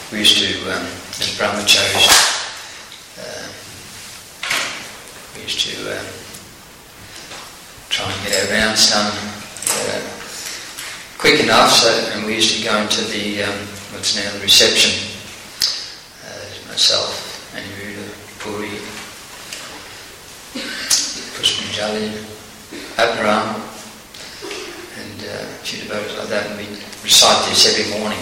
we used to, as brahmacharis, we used to try and get our rounds done quick enough, and we used to go into the, what's now the reception, myself, Aniruddha, Puri, Pushpanjali, Atmaram, and a few devotees like that, and we'd recite this every morning,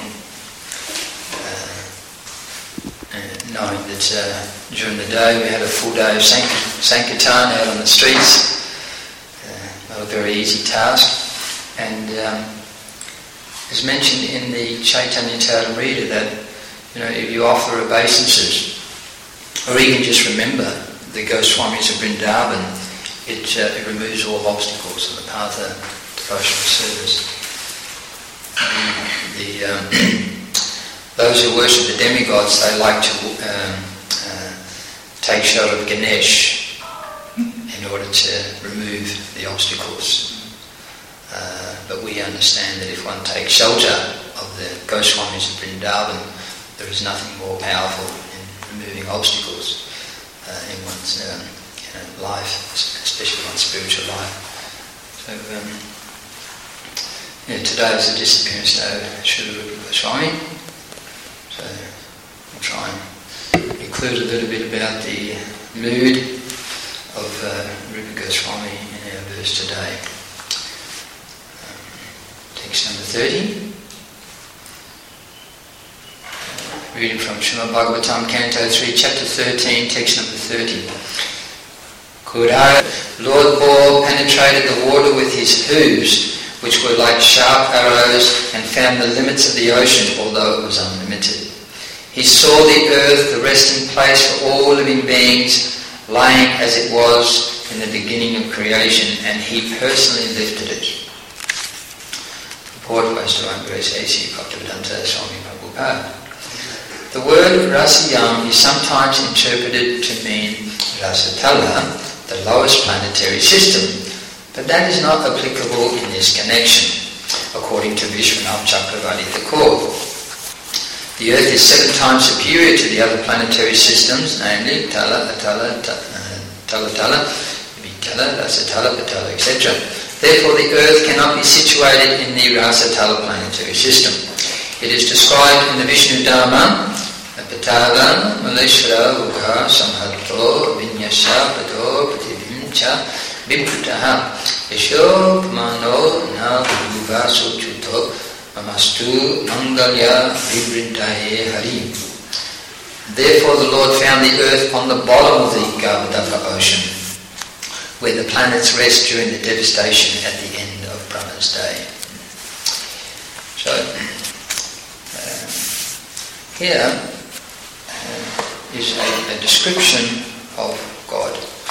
knowing that during the day we had a full day of Sankirtan out on the streets, not a very easy task, and as mentioned in the Chaitanya Charitamrita that, if you offer obeisances, or even just remember the Goswamis of Vrindavan, it removes all obstacles on the path of devotional service. Those who worship the demigods, they like to take shelter of Ganesh in order to remove the obstacles. But we understand that if one takes shelter of the Goswamis of Vrindavan, there is nothing more powerful in removing obstacles in one's life, especially one's spiritual life. So today is the disappearance day of Srila Rupa Goswami. So we'll try and include a little bit about the mood of Rupa Goswami in our verse today. Text number 30. Reading from Srimad Bhagavatam, Canto 3, Chapter 13, text number 30. Kudara, Lord Boar penetrated the water with his hooves, which were like sharp arrows, and found the limits of the ocean, although it was unlimited. He saw the earth, the resting place for all living beings, lying as it was in the beginning of creation, and he personally lifted it. Purport by Sri Grace A.C. Bhaktivedanta Swami Prabhupada. The word Rasayam is sometimes interpreted to mean Rasatala, the lowest planetary system, but that is not applicable in this connection, according to Vishwanath Chakravarti Thakur. The Earth is 7 times superior to the other planetary systems, namely Tala, Atala, Tala, Vitala, Rasatala, Patala, etc. Therefore, the Earth cannot be situated in the Rasatala planetary system. It is described in the Vishnu Dharma, Patala, Maleshwara, Ukha, Samhato, Vinyasa, Pato, Pativimcha, Viputaha, Yasho, Pamano, Na, Bhuva, Sochuto, Mamastu, Mangalya, Vibrindaye, Hari. Therefore the Lord found the earth on the bottom of the Garbhodaka ocean, where the planets rest during the devastation at the end of Brahma's day. So, here is a description of God.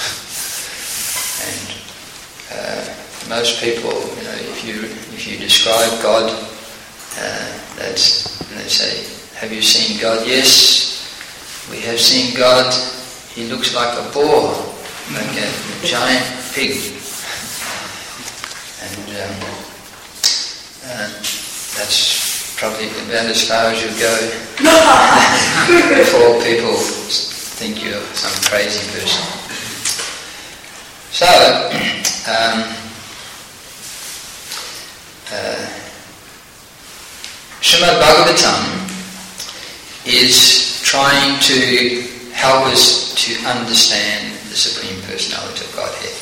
And most people, if you describe God, they say, "Have you seen God?" Yes, we have seen God. He looks like a boar, like a giant pig, and that's probably about as far as you go before people think you're some crazy person. So, Srimad Bhagavatam is trying to help us to understand the Supreme Personality of Godhead.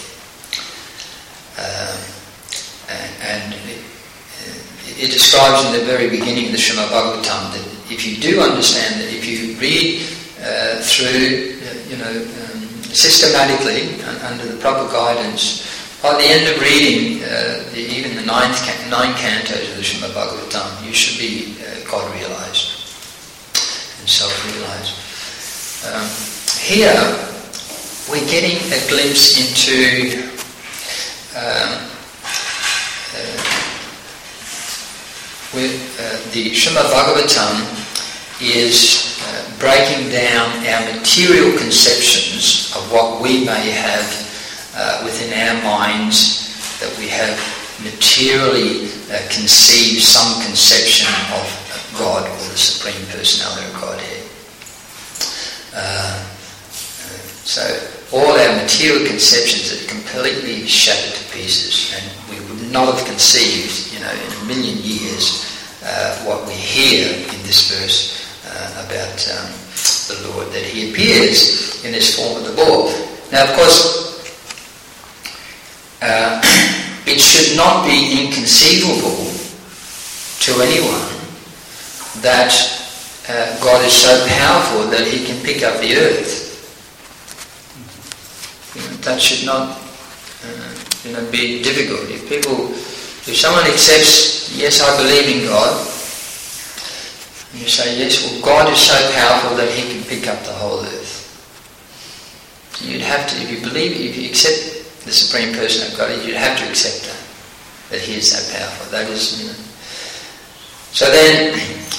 And it describes in the very beginning of the Srimad Bhagavatam that if you do understand that, if you read through, systematically under the proper guidance, by the end of reading even the 9 cantos of the Srimad Bhagavatam, you should be God-realized and self-realized. Here we're getting a glimpse into the Srimad Bhagavatam is breaking down our material conceptions of what we may have within our minds, that we have materially conceived some conception of God or the Supreme Personality of Godhead. So all our material conceptions are completely shattered to pieces, and we would not have conceived, in a million years, what we hear in this verse about the Lord, that He appears in this form of the boar. Now, of course, it should not be inconceivable to anyone that God is so powerful that He can pick up the earth. That should not be difficult. If someone accepts, yes, I believe in God, and you say, yes, well, God is so powerful that He can pick up the whole earth. So you'd have to, if you accept the Supreme Person of God, you'd have to accept that He is that powerful. That is, So then,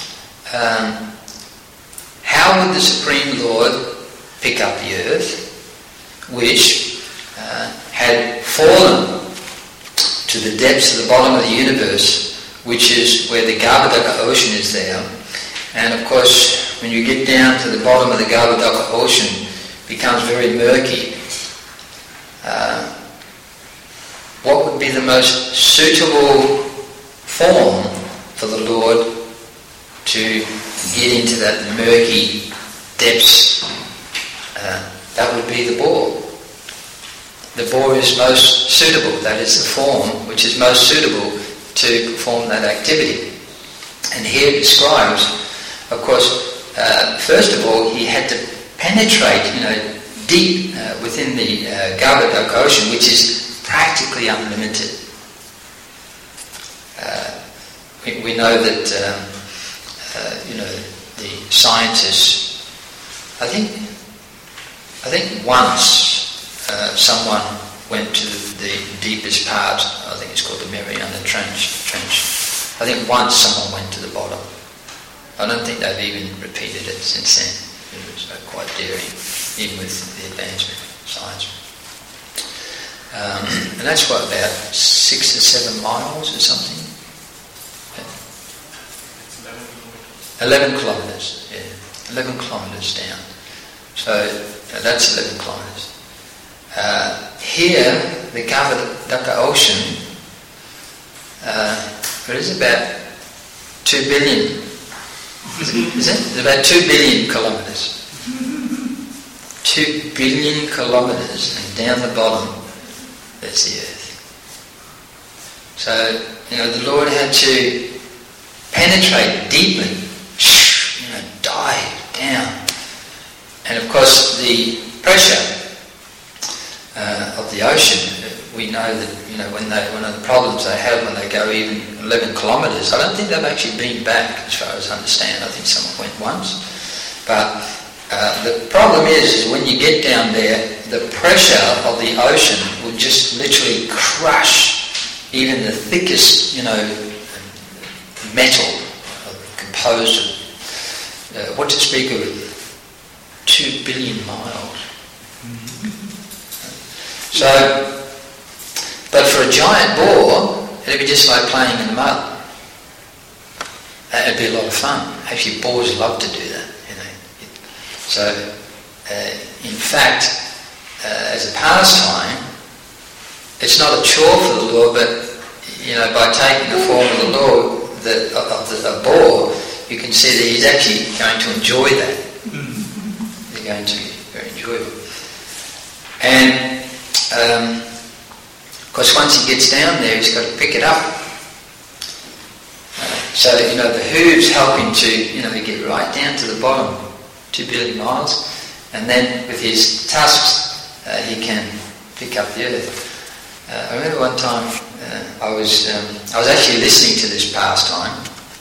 how would the Supreme Lord pick up the earth, which had fallen to the depths of the bottom of the universe, which is where the Garbhodaka ocean is there? And of course, when you get down to the bottom of the Garbhodaka ocean, it becomes very murky. What would be the most suitable form for the Lord to get into that murky depths? That would be the boar. The boar is most suitable. That is the form which is most suitable to perform that activity. And here it describes, of course, first of all, he had to penetrate, deep within the Garbhodaka ocean, which is practically unlimited. We know that, the scientists, I think once someone went to the deepest part, I think it's called the Mariana Trench. I think once someone went to the bottom. I don't think they've even repeated it since then. It was quite daring, even with the advancement of science. And that's what, about 6 or 7 miles or something? 11 kilometres, yeah. 11 kilometres down. So that's 11 kilometres. Here, the Garbhodaka ocean, it is about 2 billion. Is it? It's about 2 billion kilometres. 2 billion kilometres, and down the bottom, that's the earth. So, the Lord had to penetrate deeply, dive down. And of course, the pressure of the ocean, we know that, one of the problems they have when they go even 11 kilometres, I don't think they've actually been back, as far as I understand. I think someone went once. But the problem is when you get down there, the pressure of the ocean will just literally crush even the thickest, metal composed of, what to speak of, 2 billion miles. So, but for a giant boar, it'd be just like playing in the mud. It'd be a lot of fun. Actually, boars love to do that, So, in fact, as a pastime, it's not a chore for the Lord, but, by taking the form of the Lord, of the boar, you can see that he's actually going to enjoy that. He's going to be very enjoyable. And, of course, once he gets down there, he's got to pick it up. So, the hooves help him to, get right down to the bottom, 2 billion miles, and then with his tusks, he can pick up the earth. I remember one time I was actually listening to this pastime.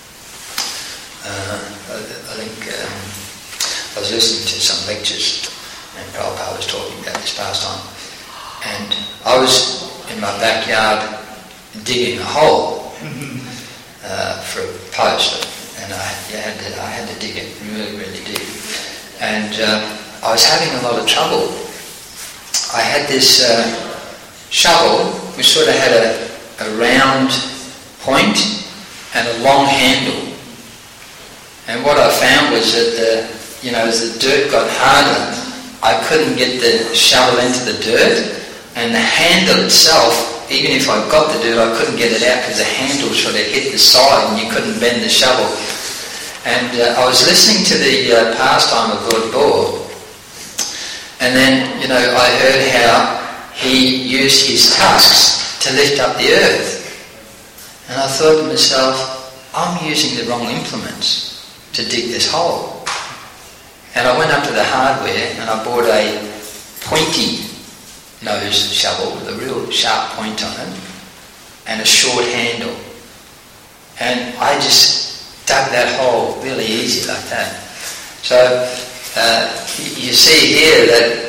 I think I was listening to some lectures, and Prabhupada was talking about this pastime. And I was in my backyard digging a hole for a post, and I had to dig it really, really deep. And I was having a lot of trouble. I had this shovel which sort of had a round point and a long handle. And what I found was that as the dirt got harder, I couldn't get the shovel into the dirt, and the handle itself, even if I got the dirt, I couldn't get it out because the handle sort of hit the side and you couldn't bend the shovel. And I was listening to the pastime of Lord Bohr, and then, I heard how he used his tusks to lift up the earth. And I thought to myself, I'm using the wrong implements to dig this hole. And I went up to the hardware and I bought a pointy nose shovel with a real sharp point on it and a short handle. And I just dug that hole really easy like that. So you see here that,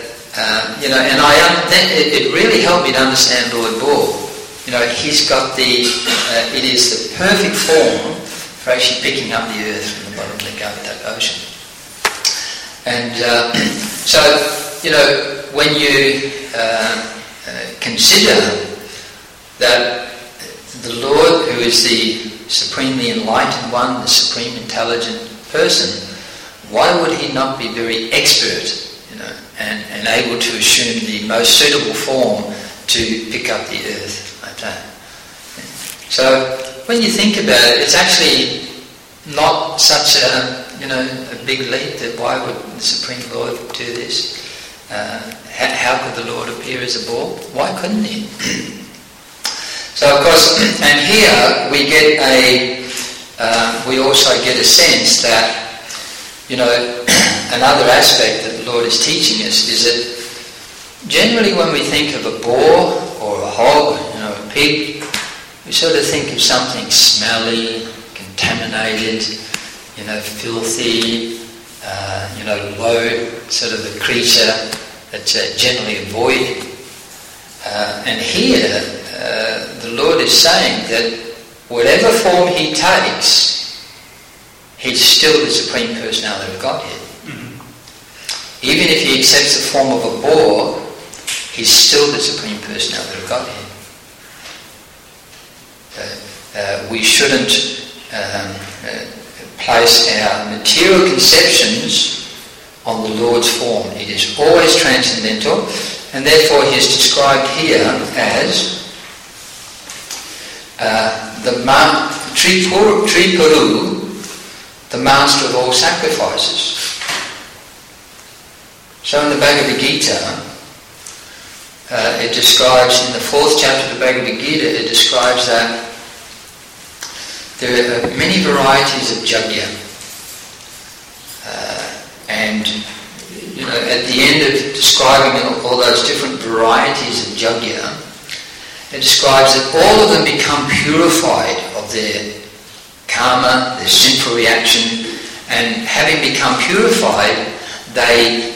it really helped me to understand Lord Bohr. He's got it is the perfect form for actually picking up the earth from the bottom of the Galactic Ocean. And so, when you consider that the Lord, who is the supremely enlightened one, the supreme intelligent person, why would he not be very expert, and able to assume the most suitable form to pick up the earth like that? So when you think about it, it's actually not such a big leap that why would the Supreme Lord do this? How could the Lord appear as a ball? Why couldn't he? So of course, and here we get we also get a sense that, another aspect that the Lord is teaching us is that generally when we think of a boar or a hog, a pig, we sort of think of something smelly, contaminated, filthy, low, sort of a creature that's generally avoided. And here, the Lord is saying that whatever form he takes, he's still the Supreme Personality of Godhead. Mm-hmm. Even if he accepts the form of a boar, he's still the Supreme Personality of Godhead. We shouldn't place our material conceptions on the Lord's form. It is always transcendental, and therefore he is described here as Tripuru, the master of all sacrifices. So in the Bhagavad Gita, it describes, in the 4th chapter of the Bhagavad Gita, it describes that there are many varieties of yajna. And at the end of describing all those different varieties of yajna, it describes that all of them become purified of their karma, their sinful reaction, and having become purified, they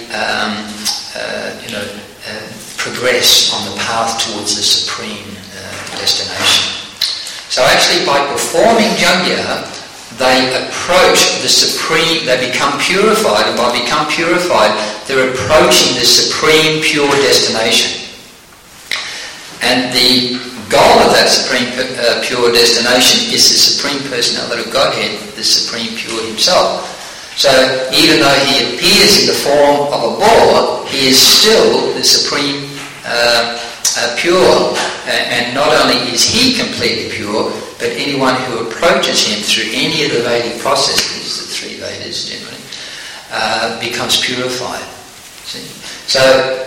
progress on the path towards the supreme destination. So actually by performing yajna, they approach the supreme, they become purified, and by become purified, they're approaching the supreme pure destination. And the goal of that supreme pure destination is the Supreme Personality of Godhead, the Supreme Pure himself. So even though he appears in the form of a boar, he is still the Supreme Pure. And not only is he completely pure, but anyone who approaches him through any of the Vedic processes, the 3 Vedas generally, becomes purified. See? So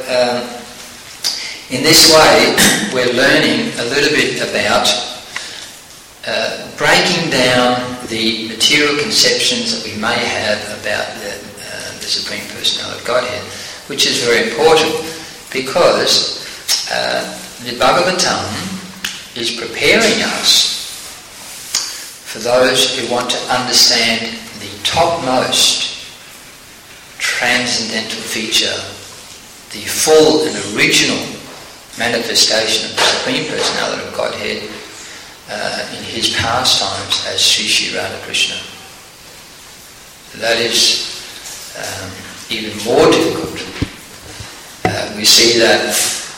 in this way, we're learning a little bit about breaking down the material conceptions that we may have about the Supreme Personality of Godhead, which is very important because the Bhagavatam is preparing us for those who want to understand the topmost transcendental feature, the full and original manifestation of the Supreme Personality of Godhead in his pastimes as Sri Radhakrishna. That is even more difficult. We see that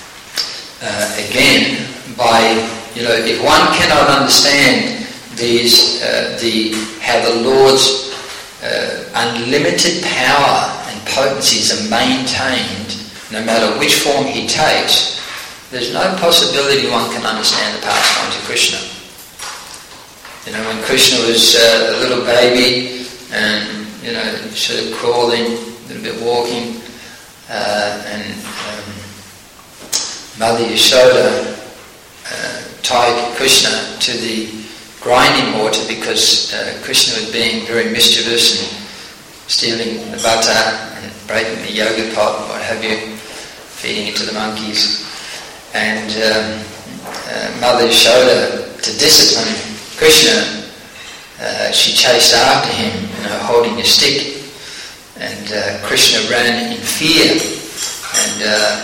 again by, if one cannot understand these, how the Lord's unlimited power and potencies are maintained no matter which form he takes, there's no possibility one can understand the pastimes of Krishna. When Krishna was a little baby and, sort of crawling, a little bit walking, and Mother Yashoda tied Krishna to the grinding mortar because Krishna was being very mischievous and stealing the butter and breaking the yogurt pot and what have you, feeding it to the monkeys. And Mother Yashoda, to discipline Krishna, she chased after him, holding a stick. And Krishna ran in fear. And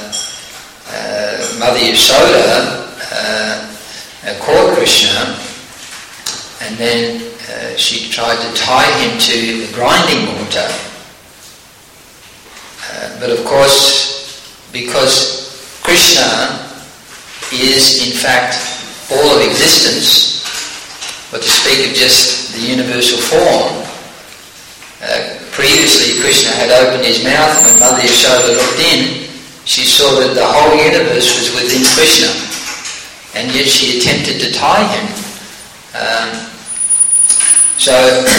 Mother Yashoda caught Krishna, and then she tried to tie him to the grinding mortar. But of course, because Krishna is in fact all of existence, but to speak of just the universal form, previously Krishna had opened his mouth, and when Mother Yashoda looked in, she saw that the whole universe was within Krishna, and yet she attempted to tie him. So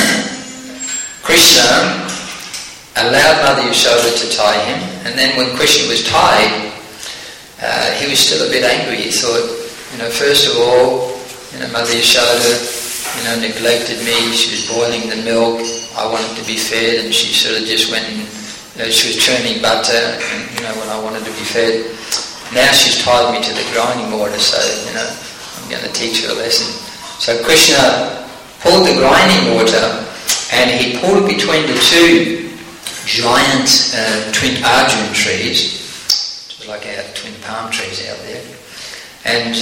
Krishna allowed Mother Yashoda to tie him, and then when Krishna was tied, he was still a bit angry. He thought, first of all, Mother Yashoda, neglected me. She was boiling the milk. I wanted to be fed, and she sort of just went and, she was churning butter, and, when I wanted to be fed. Now she's tied me to the grinding mortar, so, I'm going to teach her a lesson. So Krishna pulled the grinding mortar, and he pulled it between the two giant twin Arjun trees, which is like our twin palm trees out there. And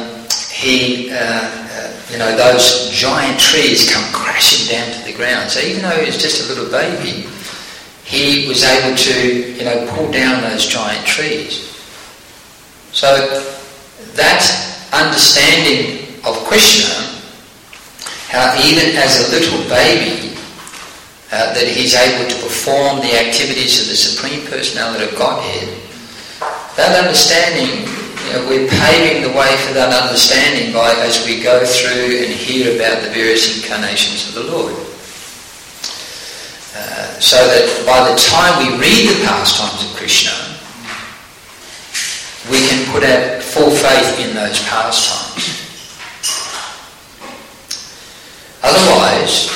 those giant trees come crashing down to the ground. So even though he was just a little baby, he was able to, pull down those giant trees. So that understanding of Krishna, how even as a little baby, that he's able to perform the activities of the Supreme Personality of Godhead, that understanding, we're paving the way for that understanding as we go through and hear about the various incarnations of the Lord. So that by the time we read the pastimes of Krishna, we can put our full faith in those pastimes. Otherwise,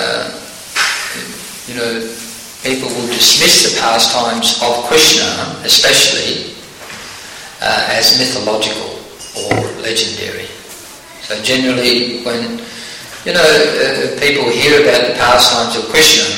people will dismiss the pastimes of Krishna, especially, as mythological or legendary. So generally, when people hear about the pastimes of Krishna,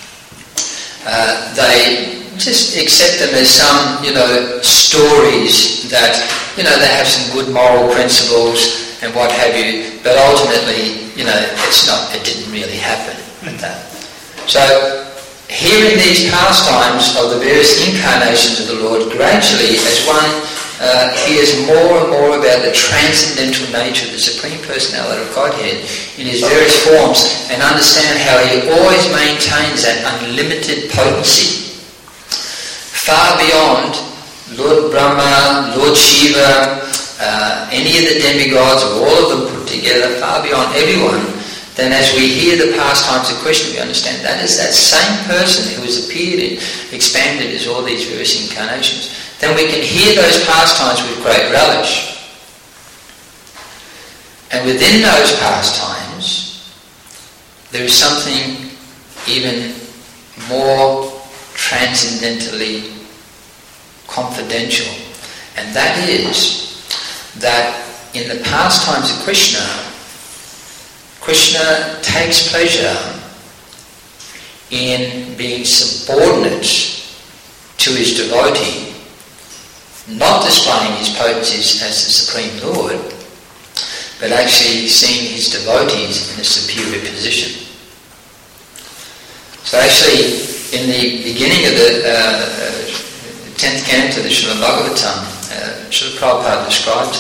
they just accept them as some stories that they have some good moral principles and what have you, but ultimately it didn't really happen like that. So hearing these pastimes of the various incarnations of the Lord gradually, as one hears more and more about the transcendental nature of the Supreme Personality of Godhead in his various forms, and understand how he always maintains that unlimited potency, far beyond Lord Brahma, Lord Shiva, any of the demigods, or all of them put together, far beyond everyone, then as we hear the pastimes of Krishna, we understand that is that same person who has appeared and expanded as all these various incarnations. Then we can hear those pastimes with great relish. And within those pastimes, there is something even more transcendentally confidential. And that is that in the pastimes of Krishna, Krishna takes pleasure in being subordinate to his devotee, not displaying his potencies as the Supreme Lord, but actually seeing his devotees in a superior position. So actually, in the beginning of the 10th canto of the Srimad Bhagavatam, Srila Prabhupada describes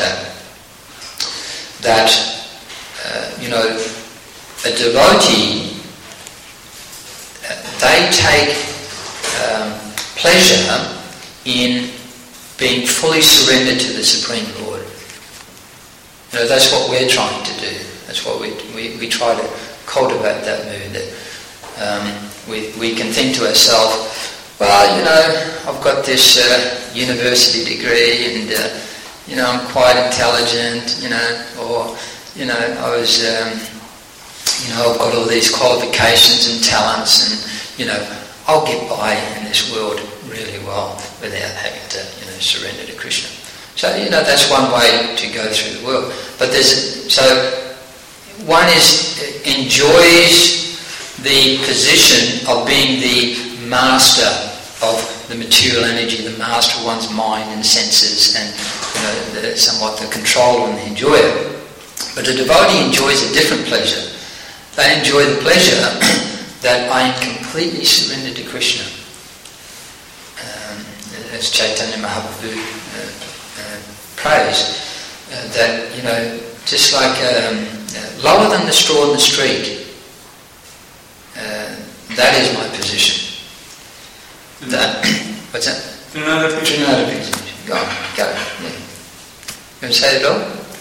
that a devotee they take pleasure in being fully surrendered to the Supreme Lord. That's what we're trying to do. That's what we try to cultivate that mood. That we can think to ourselves, well, I've got this university degree, and I'm quite intelligent, or I was, I've got all these qualifications and talents, and I'll get by in this world really well without having to, surrender to Krishna. So, that's one way to go through the world. But one enjoys the position of being the master of the material energy, the master of one's mind and senses, and somewhat the controller and the enjoyer. But a devotee enjoys a different pleasure. They enjoy the pleasure that I am completely surrendered to Krishna. As Chaitanya Mahaprabhu prays, that, just like lower than the straw in the street, that is my position. What's that? Trinadapi. Go. Yeah. You want to say it all?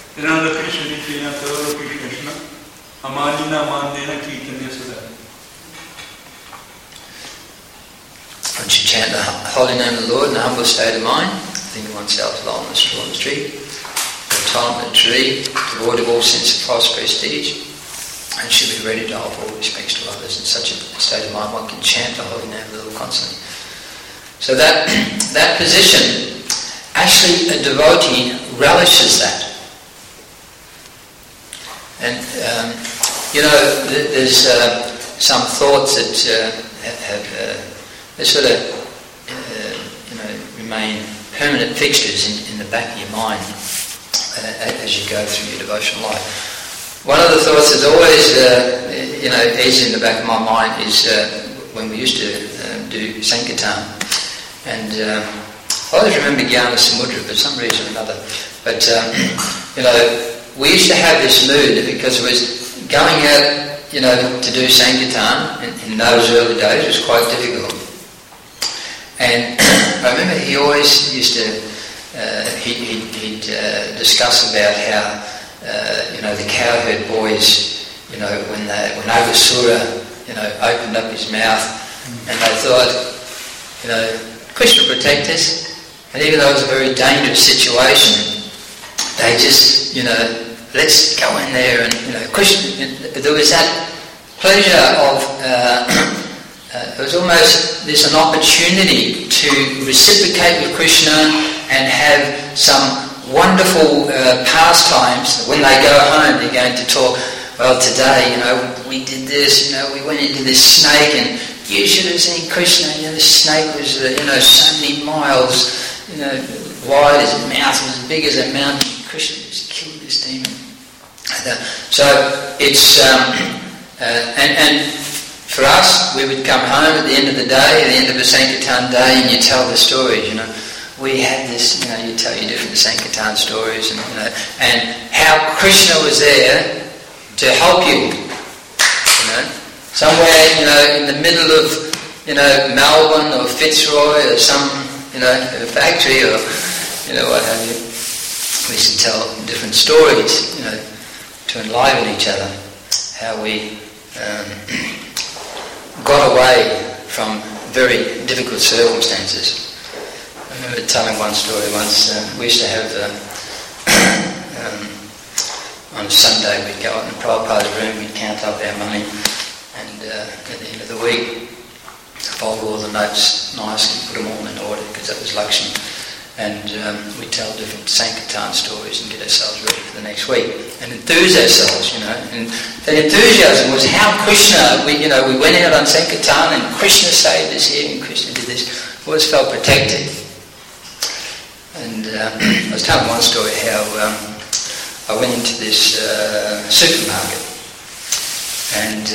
Once you chant the holy name of the Lord in a humble state of mind, think of oneself low on the straw in the street, a tolerant tree, devoid of all sense of false prestige, and should be ready to offer all respects to others. In such a state of mind, one can chant the holy name of the Lord constantly. So that position, actually a devotee relishes that. And there's some thoughts that they sort of remain permanent fixtures in the back of your mind as you go through your devotional life. One of the thoughts that's always easy in the back of my mind is when we used to do Sankirtan, and I always remember Gyana Samudra for some reason or another. But we used to have this mood because it was going out, to do Sankirtan in those early days was quite difficult. And I remember he always used to he'd discuss about how the cowherd boys, when Aghasura, opened up his mouth, and they thought, Krishna protect us. And even though it was a very dangerous situation, they just, let's go in there and, Krishna. There was that pleasure of. It was almost there's an opportunity to reciprocate with Krishna and have some wonderful pastimes. When they go home, they're going to talk. Well, today, we did this. We went into this snake, and you should have seen Krishna. The snake was, so many miles, wide. His mouth was as big as a mountain. Krishna just killed this demon. So it's and for us, we would come home at the end of the day, at the end of a Sankirtan day, and you tell the stories. We had this. You tell your different Sankirtan stories, and how Krishna was there to help you. Somewhere, in the middle of, Melbourne or Fitzroy or some, factory or, what have you. We used to tell different stories, to enliven each other. How we got away from very difficult circumstances. I remember telling one story once. We used to have on Sunday we'd go out in Prabhupada's room, we'd count up our money, and at the end of the week fold all the notes nicely, put them all in order, because that was Lakshmi, and we'd tell different Sankirtan stories and get ourselves ready for the next week and enthuse ourselves, and the enthusiasm was how Krishna, we went out on Sankirtan and Krishna saved us here and Krishna did this. We always felt protected. And I was telling one story how I went into this supermarket, and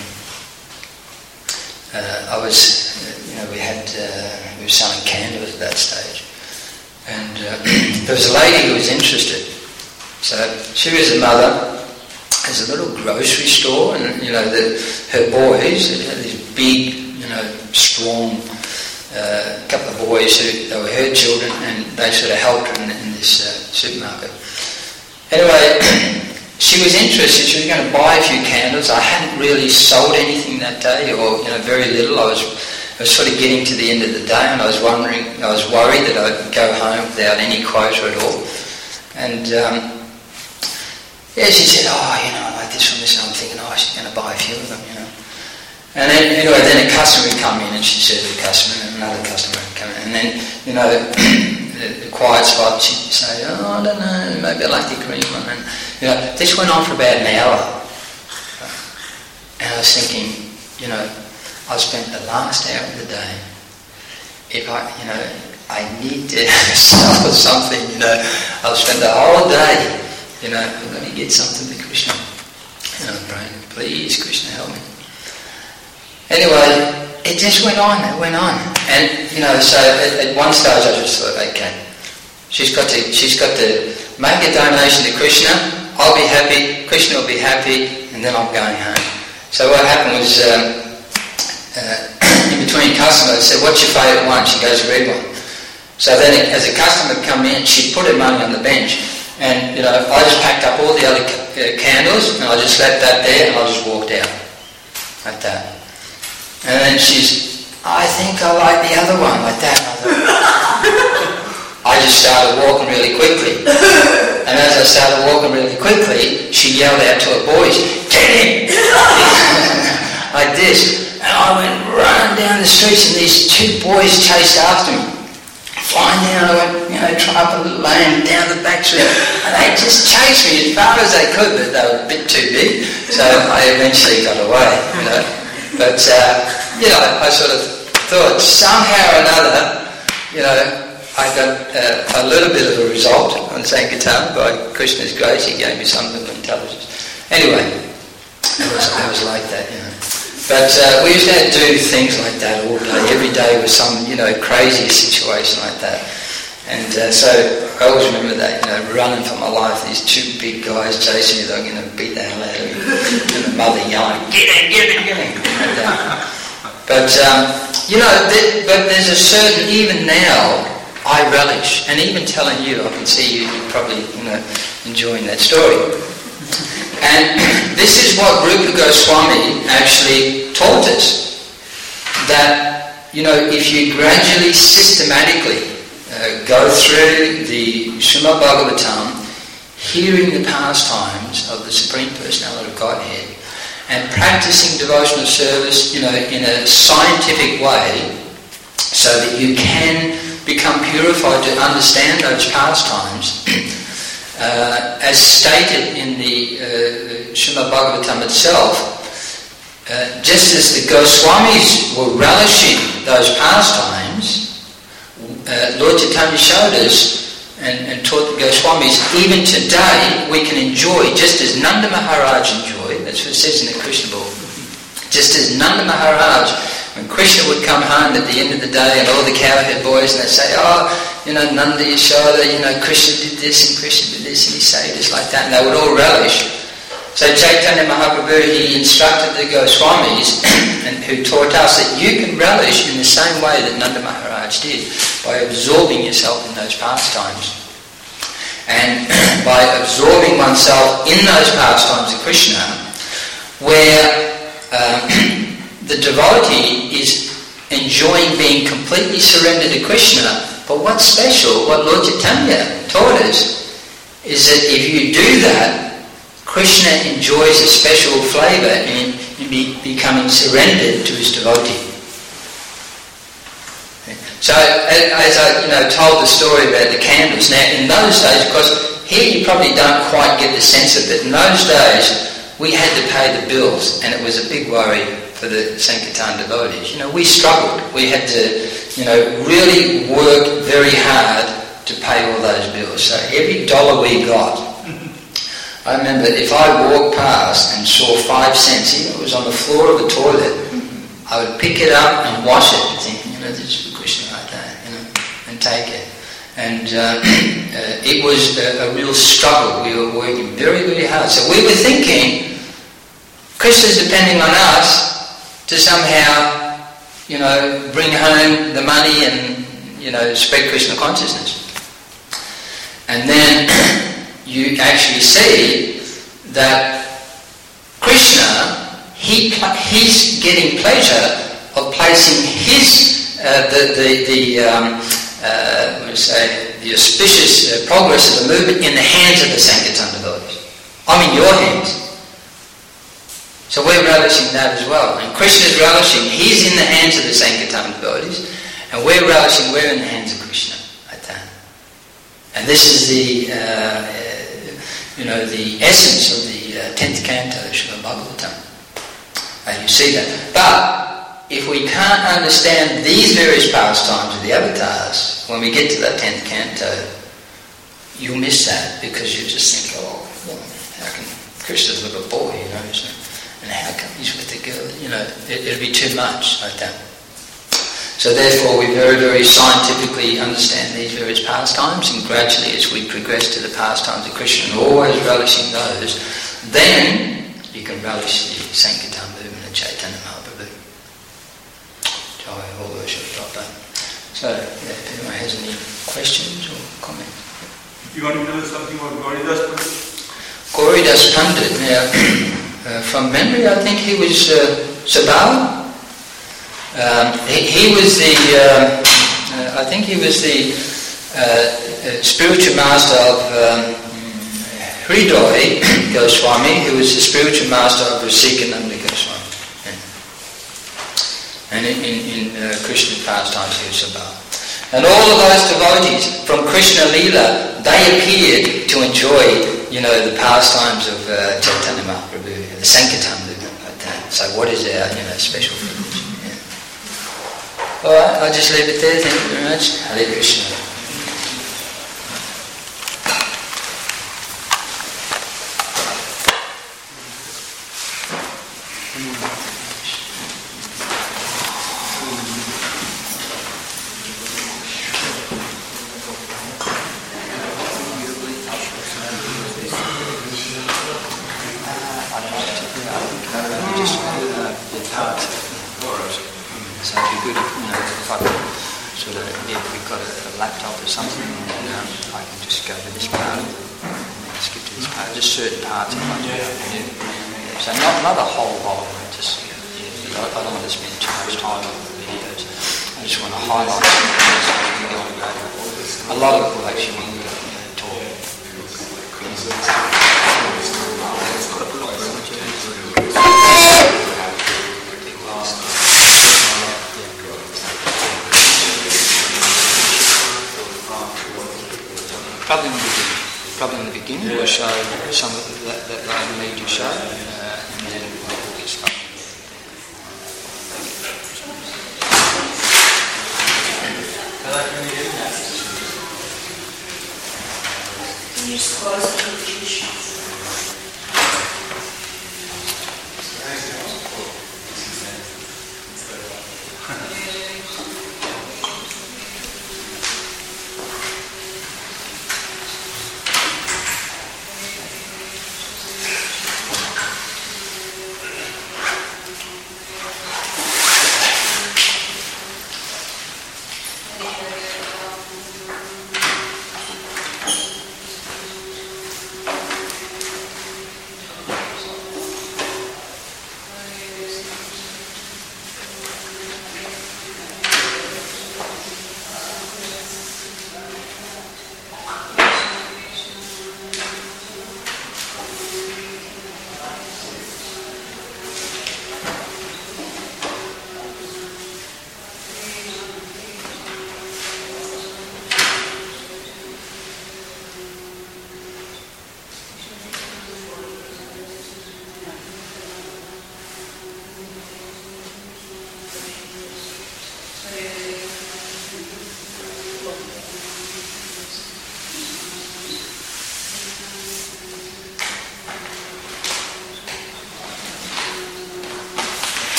I was, we were selling candles at that stage, and there was a lady who was interested. So she was a mother, has a little grocery store, and her boys had these big, strong couple of boys they were her children, and they sort of helped her in this supermarket. Anyway, she was interested. She was going to buy a few candles. I hadn't really sold anything that day, or very little. I was sort of getting to the end of the day, and I was worried that I'd go home without any quota at all. And she said, I like this one, this, and I'm thinking, she's going to buy a few of them, And then, then a customer would come in, and she said to the customer, and another customer would come in, and then, the quiet spot, she'd say, I don't know, maybe I like the green one. And, this went on for about an hour. And I was thinking, I spent the last hour of the day, if I need to sell something, I'll spend the whole day, I'm going to get something to Krishna. And I'm praying, please, Krishna, help me. Anyway, it just went on. And, so at one stage I just thought, okay, she's got to make a donation to Krishna, I'll be happy, Krishna will be happy, and then I'm going home. So what happened was, in between customers, I said, what's your favourite one? She goes, red one. So then as a customer would come in, she'd put her money on the bench, and, I just packed up all the other candles, and I just left that there, and I just walked out, like that. And then I think I like the other one, like that. I just started walking really quickly. And as I started walking really quickly, she yelled out to her boys, get him! Like this. And I went running down the streets, and these two boys chased after me. Flying down, I went, try up a little lane down the back street. And they just chased me as far as they could, but they were a bit too big. So I eventually got away, But, I sort of thought somehow or another, I got a little bit of a result on Sankirtan. By Krishna's grace, he gave me some little intelligence. Anyway, it was like that, But we used to do things like that all day. Every day was some, crazy situation like that. And so I always remember that, running for my life, these two big guys chasing me, they were going to beat the hell out of me. And the mother yelling, get him. But, but there's a certain, even now, I relish, and even telling you, I can see you probably, enjoying that story. And this is what Rupa Goswami actually taught us, that, if you gradually, systematically go through the Srimad Bhagavatam, hearing the pastimes of the Supreme Personality of Godhead, and practicing devotional service, in a scientific way, so that you can become purified to understand those pastimes, as stated in the Srimad Bhagavatam itself, just as the Goswamis were relishing those pastimes, Lord Chaitanya showed us and taught the Goswamis, even today we can enjoy, just as Nanda Maharaj enjoyed, that's what it says in the Krishna book, just as Nanda Maharaj, when Krishna would come home at the end of the day and all the cowherd boys, and they'd say, Nanda Yashoda, Krishna did this and Krishna did this and he saved us, like that, and they would all relish. So Chaitanya Mahaprabhu, he instructed the Goswamis and who taught us that you can relish in the same way that Nanda Maharaj did, by absorbing yourself in those pastimes. And by absorbing oneself in those pastimes of Krishna, where the devotee is enjoying being completely surrendered to Krishna. But what's special, what Lord Chaitanya taught us, is that if you do that, Krishna enjoys a special flavour in becoming surrendered to his devotee. So, as I told the story about the candles, now in those days, of course, here you probably don't quite get the sense of it. In those days, we had to pay the bills, and it was a big worry for the Sankirtan devotees. We struggled. We had to, really work very hard to pay all those bills. So every dollar we got, I remember if I walked past and saw 5 cents, even if it was on the floor of the toilet, I would pick it up and wash it and think, this is for Krishna like that, and take it. And it was a real struggle. We were working very, very hard. So we were thinking, Krishna's depending on us to somehow bring home the money and, spread Krishna consciousness. And then you actually see that Krishna, he's getting pleasure of placing his the auspicious progress of the movement in the hands of the Sankirtan devotees. Your hands. So we're relishing that as well. And Krishna is relishing, he's in the hands of the Sankirtan devotees, and we're relishing, we're in the hands of Krishna. Like that. And this is the essence of the 10th canto of Srimad Bhagavatam. And you see that. But if we can't understand these various pastimes of the avatars, when we get to that 10th canto, you'll miss that because you just think, how can Krishna's a little boy, and how come he's with the girl? It'll be too much like that. So therefore we very, very scientifically understand these various pastimes, and gradually as we progress to the pastimes of Krishna, and always relishing those, then you can relish the Sankirtan movement of Chaitanya Mahaprabhu. Jai, all worship Prabhupada. So, if anyone has any questions or comments. You want to tell us something about Gauridas Pandit? Gauridas Pandit, now, from memory, I think he was Sabal. He was the, I think he was the spiritual master of Hridoy Goswami, who was the spiritual master of Rasikananda Goswami. And in Krishna pastimes, he was Sabal. And all of those devotees from Krishna Leela, they appeared to enjoy, the pastimes of Chaitanya Mahaprabhu, the Sankirtan movement like that. So what is our, special privilege? Yeah. Alright, I'll just leave it there. Thank you very much. Hare Krishna. So not a whole lot of it, just, I don't want to spend too much time on the videos. I just want to highlight some things. A lot of it will actually be talk. Probably in the beginning we'll show some of that I need to show, and then we'll get started. Can you just close the television?